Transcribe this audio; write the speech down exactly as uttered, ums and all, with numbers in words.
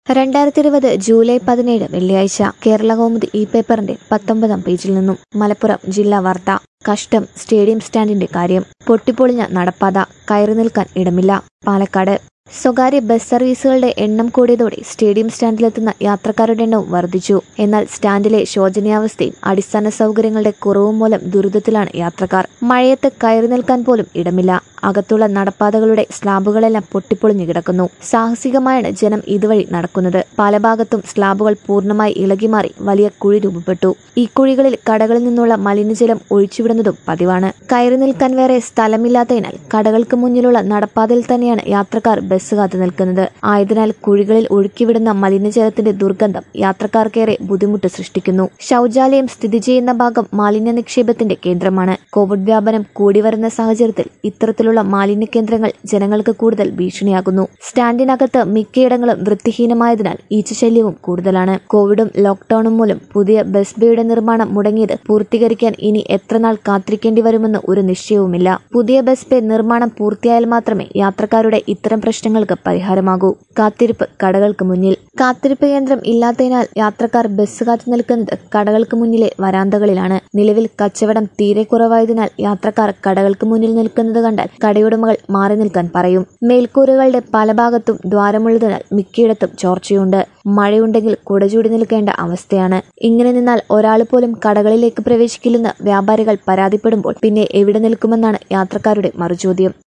രണ്ടായിരത്തി ഇരുപത് ജൂലൈ പതിനേഴ് വെള്ളിയാഴ്ച കേരളകൗമുദി ഈ പേപ്പറിന്റെ പത്തൊമ്പതാം പേജിൽ നിന്നും മലപ്പുറം ജില്ലാ വാർത്ത. കഷ്ടം സ്റ്റേഡിയം സ്റ്റാൻഡിന്റെ കാര്യം. പൊട്ടിപ്പൊളിഞ്ഞ നടപ്പാത, കയറി നിൽക്കാൻ ഇടമില്ല. പാലക്കാട് സ്വകാര്യ ബസ് സർവീസുകളുടെ എണ്ണം കൂടിയതോടെ സ്റ്റേഡിയം സ്റ്റാൻഡിലെത്തുന്ന യാത്രക്കാരുടെ എണ്ണവും വർദ്ധിച്ചു. എന്നാൽ സ്റ്റാൻഡിലെ ശോചനീയാവസ്ഥയും അടിസ്ഥാന സൗകര്യങ്ങളുടെ കുറവും മൂലം ദുരിതത്തിലാണ് യാത്രക്കാർ. മഴയത്ത് കയറി നിൽക്കാൻ പോലും ഇടമില്ല. അകത്തുള്ള നടപ്പാതകളുടെ സ്ലാബുകളെല്ലാം പൊട്ടിപ്പൊളിഞ്ഞു കിടക്കുന്നു. സാഹസികമായാണ് ജനം ഇതുവഴി നടക്കുന്നത്. പല ഭാഗത്തും സ്ലാബുകൾ പൂർണ്ണമായി ഇളകിമാറി വലിയ കുഴി രൂപപ്പെട്ടു. ഈ കുഴികളിൽ കടകളിൽ നിന്നുള്ള മലിനജലം ഒഴിച്ചുവിടുന്നതും പതിവാണ്. കയറി നിൽക്കാൻ വേറെ സ്ഥലമില്ലാത്തതിനാൽ കടകൾക്ക് മുന്നിലുള്ള നടപ്പാതയിൽ തന്നെയാണ് യാത്രക്കാർ ബസ് കാത്തു നിൽക്കുന്നത്. ആയതിനാൽ കുഴികളിൽ ഒഴുക്കിവിടുന്ന മലിനജലത്തിന്റെ ദുർഗന്ധം യാത്രക്കാർക്കേറെ ബുദ്ധിമുട്ട് സൃഷ്ടിക്കുന്നു. ശൗചാലയം സ്ഥിതി ചെയ്യുന്ന ഭാഗം മാലിന്യ നിക്ഷേപത്തിന്റെ കേന്ദ്രമാണ്. കോവിഡ് വ്യാപനം കൂടിവരുന്ന സാഹചര്യത്തിൽ ഇത്തരത്തിലുള്ള മാലിന്യ കേന്ദ്രങ്ങൾ ജനങ്ങൾക്ക് കൂടുതൽ ഭീഷണിയാകുന്നു. സ്റ്റാൻഡിനകത്ത് മിക്കയിടങ്ങളും വൃത്തിഹീനമായതിനാൽ ഈച്ചശല്യവും കൂടുതലാണ്. കോവിഡും ലോക്ഡൌണും മൂലം പുതിയ ബസ് ബേയുടെ നിർമ്മാണം മുടങ്ങിയത് പൂർത്തീകരിക്കാൻ ഇനി എത്രനാൾ കാത്തിരിക്കേണ്ടി വരുമെന്ന് ഒരു നിശ്ചയവുമില്ല. പുതിയ ബസ് ബേ നിർമ്മാണം പൂർത്തിയായാൽ മാത്രമേ യാത്രക്കാരുടെ ഇത്തരം പ്രശ്നങ്ങൾക്ക് പരിഹാരമാകൂ. കാത്തിരിപ്പ് കടകൾക്ക് മുന്നിൽ. കാത്തിരിപ്പ് കേന്ദ്രം ഇല്ലാത്തതിനാൽ യാത്രക്കാർ ബസ് കാത്തു നിൽക്കുന്നത് കടകൾക്ക് മുന്നിലെ വരാന്തകളിലാണ്. നിലവിൽ കച്ചവടം തീരെ കുറവായതിനാൽ യാത്രക്കാർ കടകൾക്ക് മുന്നിൽ നിൽക്കുന്നത് കണ്ടാൽ കടയുടമകൾ മാറി നിൽക്കാൻ പറയും. മേൽക്കൂരകളുടെ പല ഭാഗത്തും ദ്വാരമുള്ളതിനാൽ മിക്കയിടത്തും ചോർച്ചയുണ്ട്. മഴയുണ്ടെങ്കിൽ കുടചൂടി നിൽക്കേണ്ട അവസ്ഥയാണ്. ഇങ്ങനെ നിന്നാൽ ഒരാൾ പോലും കടകളിലേക്ക് പ്രവേശിക്കില്ലെന്ന് വ്യാപാരികൾ പരാതിപ്പെടുമ്പോൾ പിന്നെ എവിടെ നിൽക്കുമെന്നാണ് യാത്രക്കാരുടെ മറുചോദ്യം.